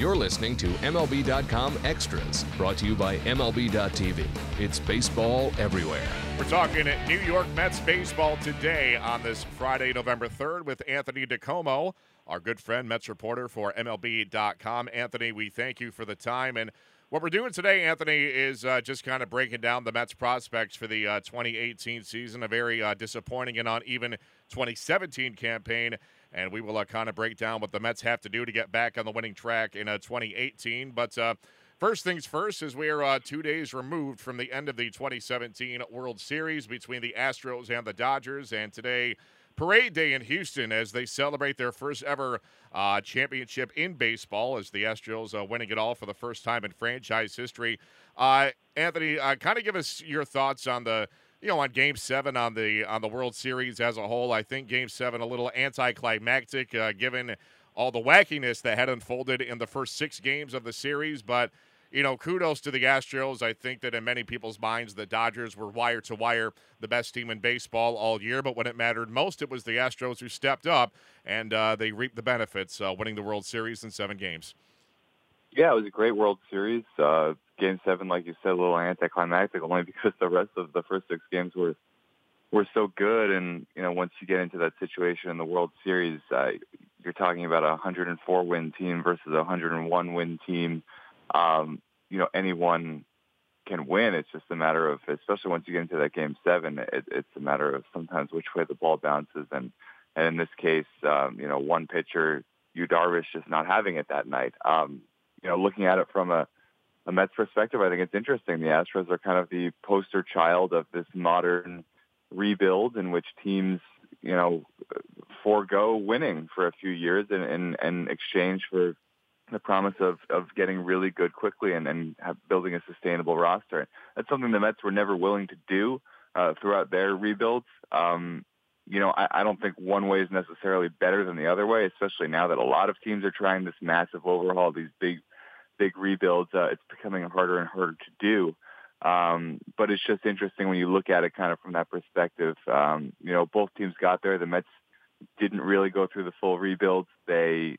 You're listening to MLB.com Extras, brought to you by MLB.tv. It's baseball everywhere. We're talking New York Mets baseball today on this Friday, November 3rd with Anthony DiComo, our good friend, Mets reporter for MLB.com. Anthony, we thank you for the time. And what we're doing today, Anthony, is just kind of breaking down the Mets prospects for the 2018 season, a very disappointing and uneven 2017 campaign. And we will kind of break down what the Mets have to do to get back on the winning track in 2018. But first things first, is we are 2 days removed from the end of the 2017 World Series between the Astros and the Dodgers. And today, Parade Day in Houston as they celebrate their first ever championship in baseball, as the Astros winning it all for the first time in franchise history. Anthony, kind of give us your thoughts on on Game 7 on the World Series as a whole. I think Game 7 a little anticlimactic given all the wackiness that had unfolded in the first 6 games of the series. But, kudos to the Astros. I think that in many people's minds, the Dodgers were wire to wire the best team in baseball all year. But when it mattered most, it was the Astros who stepped up, and they reaped the benefits, winning the World Series in 7 games. Yeah, it was a great World Series. Game 7, like you said, a little anticlimactic, only because the rest of the first 6 games were so good. And, once you get into that situation in the World Series, you're talking about a 104-win team versus a 101-win team. Anyone can win. It's just a matter of, especially once you get into that Game 7, it's a matter of sometimes which way the ball bounces. And in this case, one pitcher, Yu Darvish, just not having it that night. Looking at it from a Mets perspective, I think it's interesting. The Astros are kind of the poster child of this modern rebuild in which teams, forego winning for a few years in exchange for the promise of getting really good quickly and building a sustainable roster. That's something the Mets were never willing to do throughout their rebuilds. I don't think one way is necessarily better than the other way, especially now that a lot of teams are trying this massive overhaul, these big rebuilds. It's becoming harder and harder to do. But it's just interesting when you look at it kind of from that perspective. Both teams got there. The Mets didn't really go through the full rebuild. They,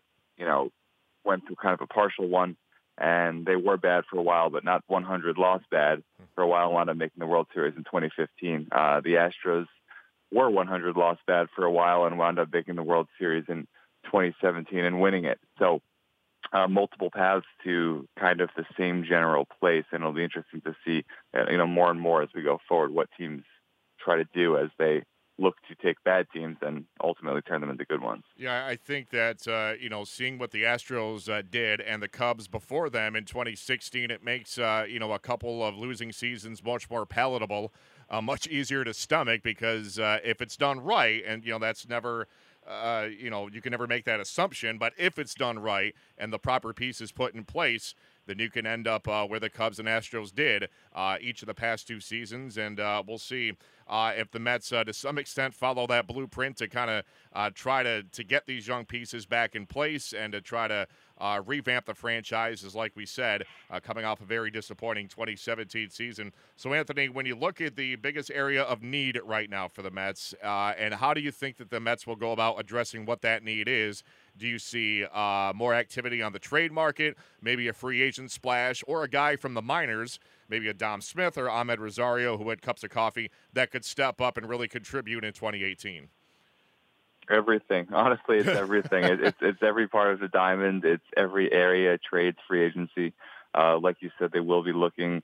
went through kind of a partial one, and they were bad for a while, but not 100 loss bad for a while, wound up making the World Series in 2015. The Astros were 100 loss bad for a while and wound up making the World Series in 2017 and winning it. So, multiple paths to kind of the same general place, and it'll be interesting to see, more and more as we go forward what teams try to do as they look to take bad teams and ultimately turn them into good ones. Yeah, I think that, seeing what the Astros did and the Cubs before them in 2016, it makes, a couple of losing seasons much more palatable, much easier to stomach because if it's done right, and, that's never – you can never make that assumption, but if it's done right and the proper pieces put in place, then you can end up where the Cubs and Astros did each of the past 2 seasons. And we'll see if the Mets, to some extent, follow that blueprint to kind of try to get these young pieces back in place and to try to revamp the franchise, as like we said, coming off a very disappointing 2017 season. So, Anthony, when you look at the biggest area of need right now for the Mets, and how do you think that the Mets will go about addressing what that need is? Do you see more activity on the trade market, maybe a free agent splash, or a guy from the minors, maybe a Dom Smith or Ahmed Rosario, who had cups of coffee, that could step up and really contribute in 2018? Everything. Honestly, it's everything. It's every part of the diamond. It's every area, trades, free agency. Like you said, they will be looking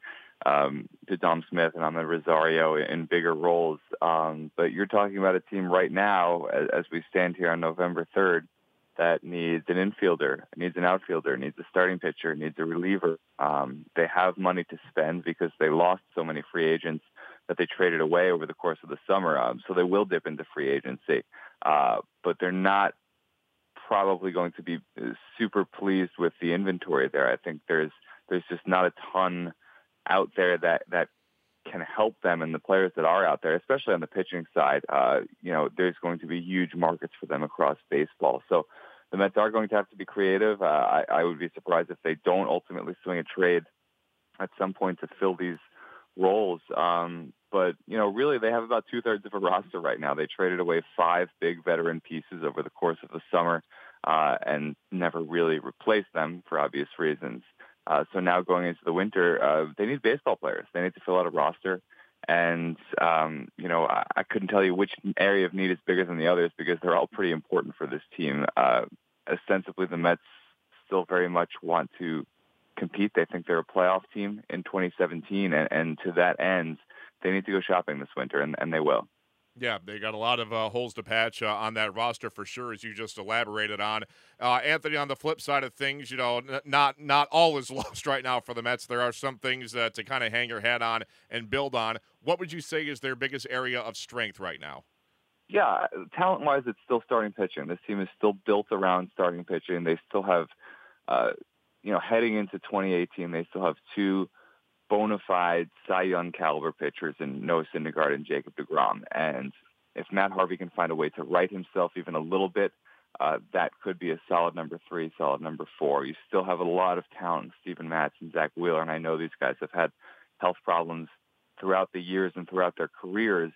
to Dom Smith and Ahmed Rosario in bigger roles. But you're talking about a team right now, as we stand here on November 3rd, that needs an infielder, needs an outfielder, needs a starting pitcher, needs a reliever. They have money to spend because they lost so many free agents that they traded away over the course of the summer. So they will dip into free agency. But they're not probably going to be super pleased with the inventory there. I think there's just not a ton out there that can help them, and the players that are out there, especially on the pitching side, there's going to be huge markets for them across baseball. So the Mets are going to have to be creative. I would be surprised if they don't ultimately swing a trade at some point to fill these roles. But, really they have about 2/3 of a roster right now. They traded away 5 big veteran pieces over the course of the summer. and never really replaced them for obvious reasons. So now going into the winter, they need baseball players. They need to fill out a roster. And, I couldn't tell you which area of need is bigger than the others because they're all pretty important for this team. Ostensibly, the Mets still very much want to compete. They think they're a playoff team in 2017. And to that end, they need to go shopping this winter, and they will. Yeah, they got a lot of holes to patch on that roster for sure, as you just elaborated on. Anthony, on the flip side of things, not all is lost right now for the Mets. There are some things to kind of hang your hat on and build on. What would you say is their biggest area of strength right now? Yeah, talent-wise, it's still starting pitching. This team is still built around starting pitching. They still have, heading into 2018, they still have two bona fide Cy Young caliber pitchers in Noah Syndergaard and Jacob deGrom. And if Matt Harvey can find a way to right himself even a little bit, that could be a solid number 3, solid number 4. You still have a lot of talent, Steven Matz and Zach Wheeler, and I know these guys have had health problems throughout the years and throughout their careers.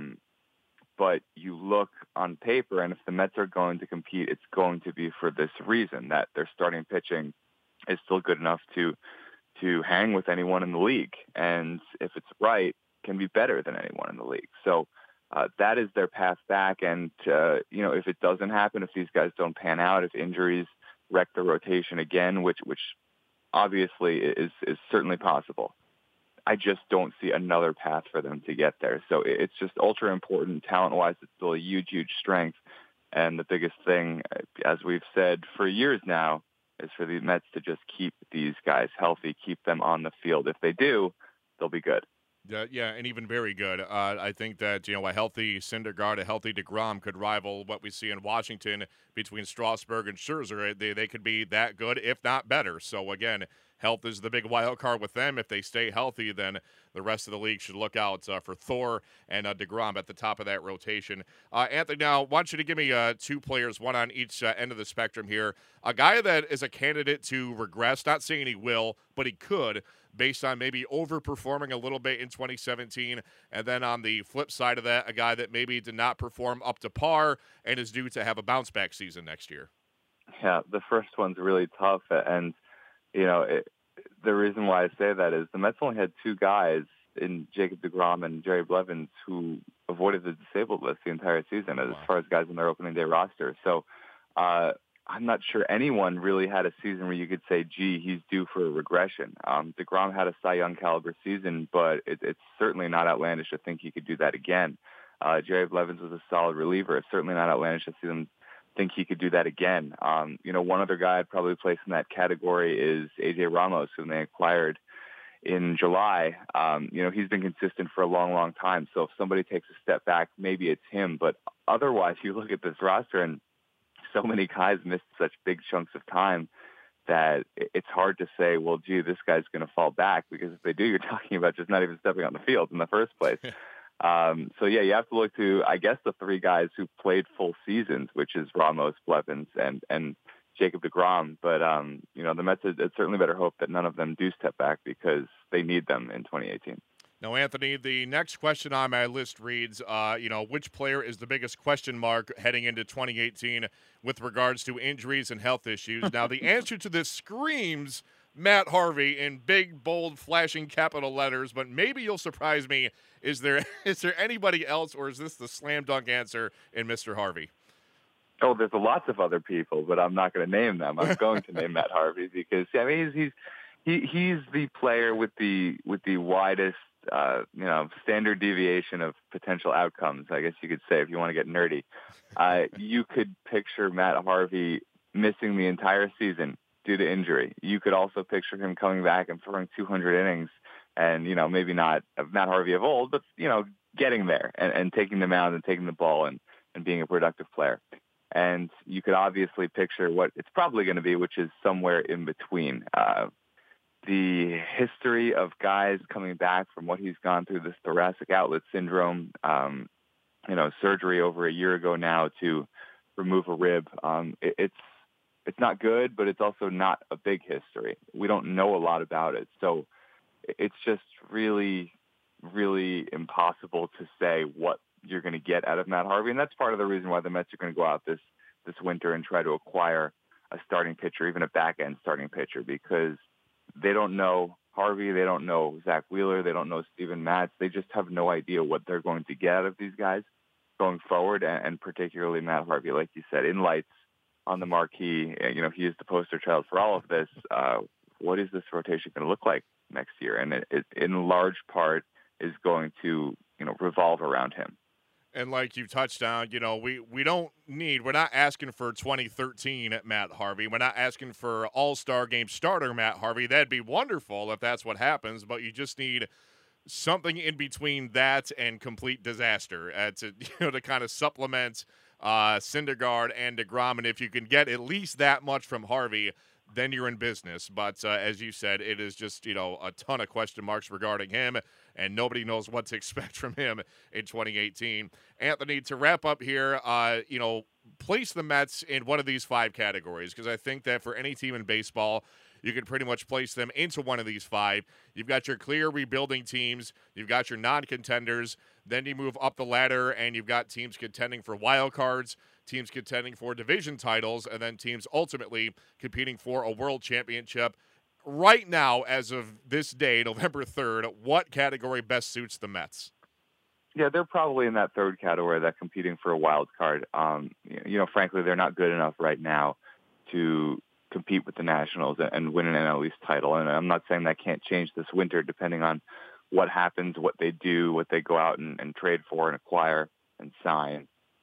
But you look on paper, and if the Mets are going to compete, it's going to be for this reason, that their starting pitching is still good enough to hang with anyone in the league. And if it's right, can be better than anyone in the league. So that is their path back. And, if it doesn't happen, if these guys don't pan out, if injuries wreck the rotation again, which obviously is certainly possible, I just don't see another path for them to get there. So it's just ultra important. Talent-wise, it's still a huge, huge strength. And the biggest thing, as we've said for years now, is for the Mets to just keep these guys healthy, keep them on the field. If they do, they'll be good. Yeah, and even very good. I think that, a healthy Syndergaard, a healthy deGrom could rival what we see in Washington between Strasburg and Scherzer. They could be that good, if not better. So, again, health is the big wild card with them. If they stay healthy, then the rest of the league should look out for Thor and deGrom at the top of that rotation. Anthony, now I want you to give me 2 players, one on each end of the spectrum here. A guy that is a candidate to regress, not saying he will, but he could, based on maybe overperforming a little bit in 2017. And then on the flip side of that, a guy that maybe did not perform up to par and is due to have a bounce-back season next year. Yeah, the first one's really tough. And, the reason why I say that is the Mets only had 2 guys in Jacob deGrom and Jerry Blevins who avoided the disabled list the entire season as far as guys on their opening day roster. So I'm not sure anyone really had a season where you could say, gee, he's due for a regression. deGrom had a Cy Young caliber season, but it's certainly not outlandish to think he could do that again. Jerry Blevins was a solid reliever. It's certainly not outlandish to see them think he could do that again. One other guy I'd probably place in that category is AJ Ramos, whom they acquired in July. He's been consistent for a long, long time. So if somebody takes a step back, maybe it's him. But otherwise, you look at this roster and so many guys missed such big chunks of time that it's hard to say, well, gee, this guy's going to fall back, because if they do, you're talking about just not even stepping on the field in the first place. You have to look to, I guess, the 3 guys who played full seasons, which is Ramos, Blevins, and Jacob deGrom. But, the Mets had certainly better hope that none of them do step back, because they need them in 2018. Now, Anthony, the next question on my list reads, which player is the biggest question mark heading into 2018 with regards to injuries and health issues? Now, the answer to this screams Matt Harvey in big, bold, flashing capital letters, but maybe you'll surprise me. Is there anybody else, or is this the slam dunk answer in Mr. Harvey? Oh, there's lots of other people, but I'm not going to name them. I'm going to name Matt Harvey because he's the player with the widest standard deviation of potential outcomes, I guess you could say, if you want to get nerdy. You could picture Matt Harvey missing the entire season due to injury. You could also picture him coming back and throwing 200 innings and, maybe not Matt Harvey of old, but, getting there and taking the mound and taking the ball and being a productive player. And you could obviously picture what it's probably going to be, which is somewhere in between. The history of guys coming back from what he's gone through, this thoracic outlet syndrome, surgery over a year ago now to remove a rib. It's not good, but it's also not a big history. We don't know a lot about it. So it's just really, really impossible to say what you're going to get out of Matt Harvey. And that's part of the reason why the Mets are going to go out this this winter and try to acquire a starting pitcher, even a back-end starting pitcher, because they don't know Harvey, they don't know Zach Wheeler, they don't know Steven Matz. They just have no idea what they're going to get out of these guys going forward, and particularly Matt Harvey, like you said, in lights on the marquee. You know, he is the poster child for all of this. What is this rotation going to look like next year? And it in large part is going to, you know, revolve around him. And like you touched on, you know, we're not asking for 2013 at Matt Harvey. We're not asking for All-Star Game starter Matt Harvey. That'd be wonderful if that's what happens, but you just need something in between that and complete disaster to kind of supplement Syndergaard and DeGrom. And if you can get at least that much from Harvey, then you're in business. But as you said, it is just, you know, a ton of question marks regarding him, and nobody knows what to expect from him in 2018. Anthony, to wrap up here, you know, place the Mets in one of these 5 categories, because I think that for any team in baseball, you can pretty much place them into one of these 5. You've got your clear rebuilding teams. You've got your non-contenders. Then you move up the ladder, and you've got teams contending for wild cards, teams contending for division titles, and then teams ultimately competing for a world championship. Right now, as of this day, November 3rd, what category best suits the Mets? Yeah, they're probably in that third category, that competing for a wild card. You know, frankly, they're not good enough right now to compete with the Nationals and win an NL East title. And I'm not saying that can't change this winter, depending on what happens, what they do, what they go out and trade for and acquire and sign.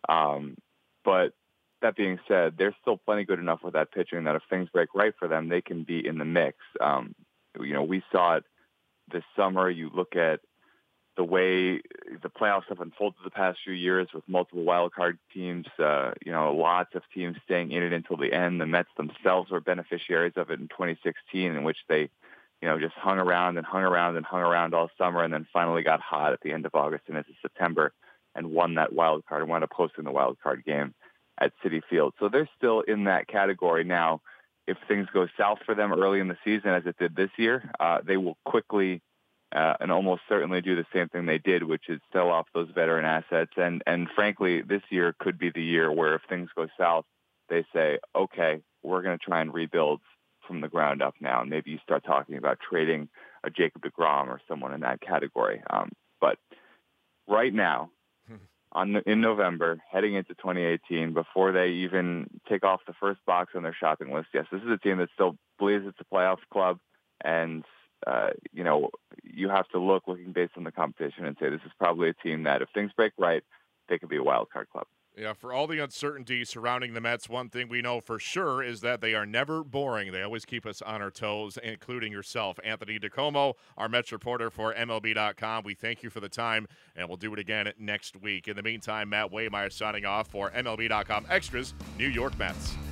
But that being said, they're still plenty good enough with that pitching that if things break right for them, they can be in the mix. You know, we saw it this summer. You look at the way the playoffs have unfolded the past few years with multiple wild card teams, you know, lots of teams staying in it until the end. The Mets themselves were beneficiaries of it in 2016, in which they, you know, just hung around all summer, and then finally got hot at the end of August and into September and won that wild card and wound up hosting the wild card game at Citi Field. So they're still in that category. Now, if things go south for them early in the season, as it did this year, they will quickly and almost certainly do the same thing they did, which is sell off those veteran assets. And frankly, this year could be the year where if things go south, they say, okay, we're going to try and rebuild from the ground up now. And maybe you start talking about trading a Jacob deGrom or someone in that category. But right now, in November, heading into 2018, before they even take off the first box on their shopping list, yes, this is a team that still believes it's a playoff club. And, you know, you have to looking based on the competition and say this is probably a team that if things break right, they could be a wild card club. Yeah, for all the uncertainty surrounding the Mets, one thing we know for sure is that they are never boring. They always keep us on our toes, including yourself. Anthony DiComo, our Mets reporter for MLB.com. We thank you for the time, and we'll do it again next week. In the meantime, Matt Waymeyer signing off for MLB.com Extras, New York Mets.